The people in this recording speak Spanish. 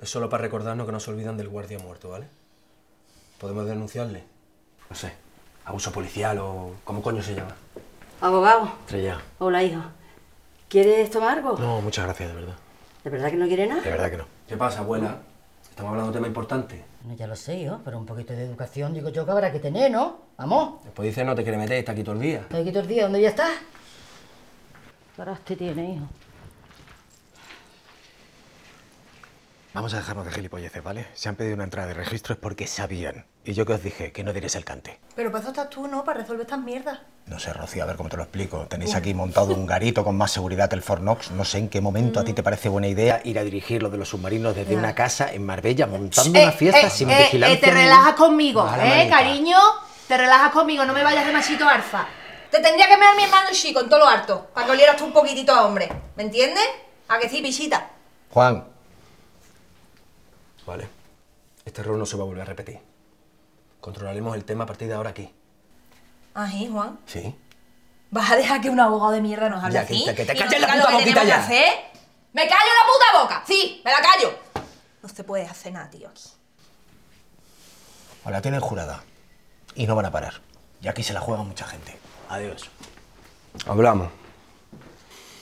Es solo para recordarnos que no se olvidan del guardia muerto, ¿vale? ¿Podemos denunciarle? No sé, abuso policial o... ¿cómo coño se llama? Abogado. Estrella. Hola, hijo. ¿Quieres tomar algo? No, muchas gracias, de verdad. ¿De verdad que no quieres nada? De verdad que no. ¿Qué pasa, abuela? Estamos hablando de un tema importante. No, ya lo sé, hijo, pero un poquito de educación digo yo que habrá que tener, ¿no? Vamos. Después dice no te quiere meter, está aquí todo el día. ¿Está aquí todo el día? ¿Dónde ya estás? ¿Qué horas te tiene, hijo? Vamos a dejarnos de gilipolleces, ¿vale? Si han pedido una entrada de registro es porque sabían. Y yo que os dije, que no diréis el cante. Pero para eso estás tú, ¿no? Para resolver estas mierdas. No sé, Rocío, a ver cómo te lo explico. Tenéis aquí montado un garito con más seguridad que el Fort Knox. No sé en qué momento a ti te parece buena idea ir a dirigir lo de los submarinos desde una casa en Marbella, montando una fiesta sin vigilancia. Te relajas conmigo, Baja la manita. cariño. Te relajas conmigo, no me vayas de machito alfa. Te tendría que mirar mi hermano chico en todo lo harto, para que olieras tú un poquitito a hombre. ¿Me entiendes? ¿A que sí, pichita? Juan, Vale. Este error no se va a volver a repetir. Controlaremos el tema a partir de ahora aquí. Ají, Juan. ¿Sí? ¿Vas a dejar que un abogado de mierda nos hable Ya, así? que te ¿Y calles nos la diga puta lo que boquita tenemos ya. que hacer? ¡Me callo la puta boca! ¡Sí, me la callo! No se puede hacer nada, tío, aquí. os la tienen jurada. Y no van a parar. Y aquí se la juega mucha gente. Adiós. Hablamos.